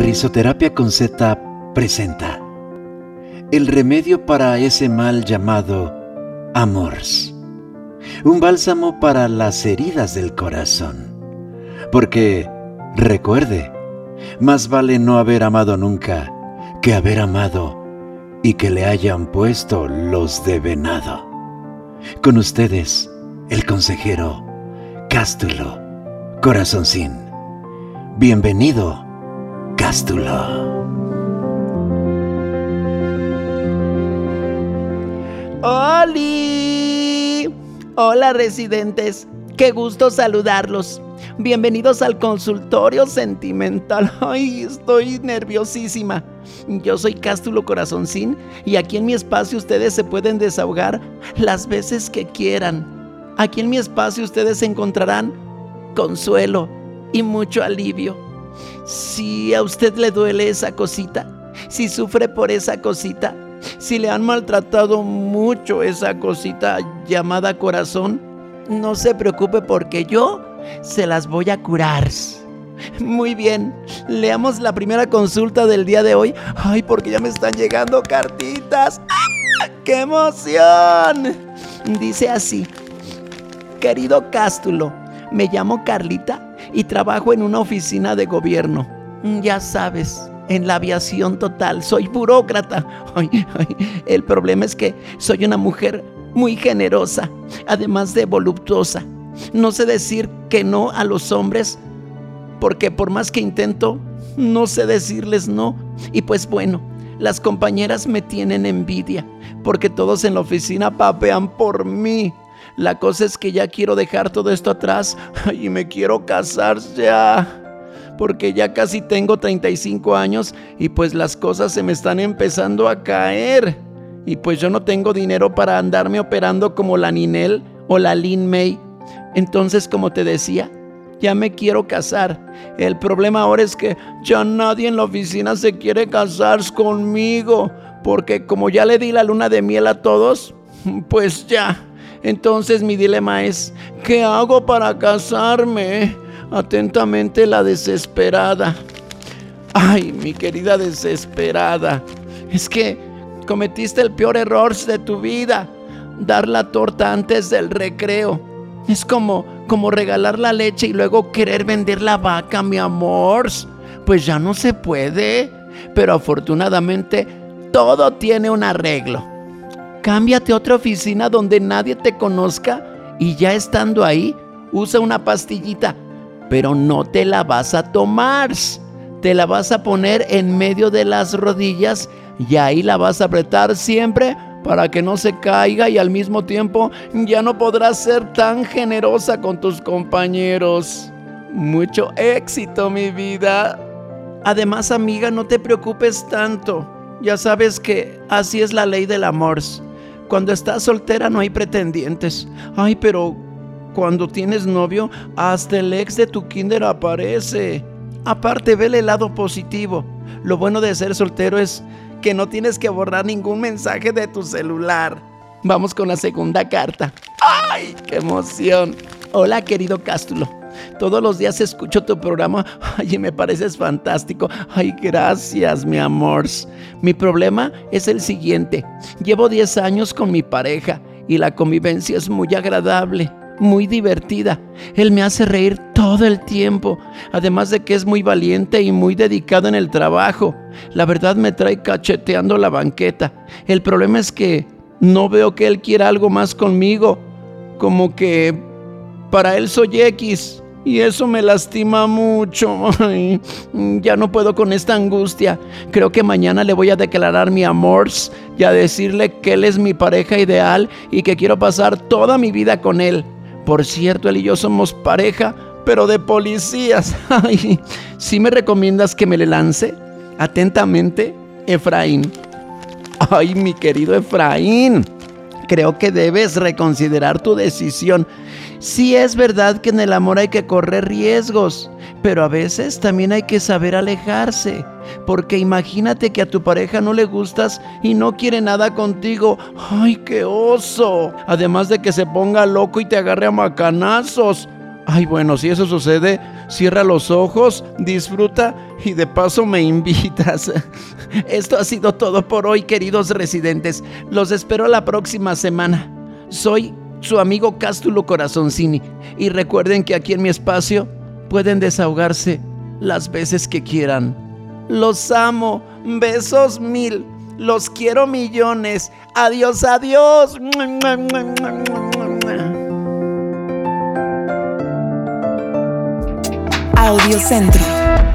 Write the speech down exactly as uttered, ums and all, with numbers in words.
Risoterapia con Z presenta el remedio para ese mal llamado amors, un bálsamo para las heridas del corazón. Porque, recuerde, más vale no haber amado nunca que haber amado y que le hayan puesto los de venado. Con ustedes, el consejero Cástulo Corazoncín. Bienvenido, Cástulo. ¡Holi! Hola, residentes. Qué gusto saludarlos. Bienvenidos al consultorio sentimental. Ay, estoy nerviosísima. Yo soy Cástulo Corazoncín y aquí en mi espacio ustedes se pueden desahogar las veces que quieran. Aquí en mi espacio ustedes encontrarán consuelo y mucho alivio. Si a usted le duele esa cosita, si sufre por esa cosita, si le han maltratado mucho esa cosita llamada corazón, no se preocupe porque yo se las voy a curar. Muy bien, leamos la primera consulta del día de hoy. Ay, porque ya me están llegando cartitas. ¡Ah! ¡Qué emoción! Dice así: querido Cástulo, me llamo Carlita y trabajo en una oficina de gobierno. Ya sabes, en la aviación total, soy burócrata. Ay, ay, el problema es que soy una mujer muy generosa, además de voluptuosa. No sé decir que no a los hombres, porque por más que intento, no sé decirles no. Y pues bueno, las compañeras me tienen envidia, porque todos en la oficina papean por mí. La cosa es que ya quiero dejar todo esto atrás y me quiero casar ya, porque ya casi tengo treinta y cinco años y pues las cosas se me están empezando a caer. Y pues yo no tengo dinero para andarme operando como la Ninel o la Lin May. Entonces, como te decía, ya me quiero casar. El problema ahora es que ya nadie en la oficina se quiere casar conmigo, porque como ya le di la luna de miel a todos, pues ya. Entonces mi dilema es, ¿qué hago para casarme? Atentamente, la desesperada. Ay, mi querida desesperada, es que cometiste el peor error de tu vida, dar la torta antes del recreo. Es como, como regalar la leche y luego querer vender la vaca, mi amor. Pues ya no se puede, pero afortunadamente todo tiene un arreglo. Cámbiate a otra oficina donde nadie te conozca y ya estando ahí, usa una pastillita, pero no te la vas a tomar. Te la vas a poner en medio de las rodillas y ahí la vas a apretar siempre para que no se caiga, y al mismo tiempo ya no podrás ser tan generosa con tus compañeros. Mucho éxito, mi vida. Además, amiga, no te preocupes tanto. Ya sabes que así es la ley del amor. Cuando estás soltera no hay pretendientes. Ay, pero cuando tienes novio, hasta el ex de tu kinder aparece. Aparte, vele el lado positivo. Lo bueno de ser soltero es que no tienes que borrar ningún mensaje de tu celular. Vamos con la segunda carta. ¡Ay, qué emoción! Hola, querido Cástulo. Todos los días escucho tu programa. Ay, me pareces fantástico. Ay, gracias, mi amor. Mi problema es el siguiente. Llevo diez años con mi pareja y la convivencia es muy agradable, muy divertida. Él me hace reír todo el tiempo, además de que es muy valiente y muy dedicado en el trabajo. La verdad me trae cacheteando la banqueta. El problema es que no veo que él quiera algo más conmigo. Como que para él soy X y eso me lastima mucho. Ay, ya no puedo con esta angustia. Creo que mañana le voy a declarar mi amor y a decirle que él es mi pareja ideal y que quiero pasar toda mi vida con él. Por cierto, él y yo somos pareja, pero de policías. Ay, ¿sí me recomiendas que me le lance? Atentamente, Efraín. Ay, mi querido Efraín, creo que debes reconsiderar tu decisión. Sí, es verdad que en el amor hay que correr riesgos, pero a veces también hay que saber alejarse. Porque imagínate que a tu pareja no le gustas y no quiere nada contigo. ¡Ay, qué oso! Además de que se ponga loco y te agarre a macanazos. Ay, bueno, si eso sucede, Cierra los ojos, disfruta y de paso me invitas. Esto ha sido todo por hoy, queridos residentes. Los espero la próxima semana. Soy su amigo Cástulo Corazoncini. Y recuerden que aquí en mi espacio pueden desahogarse las veces que quieran. Los amo. Besos mil. Los quiero millones. Adiós, adiós. Audiocentro.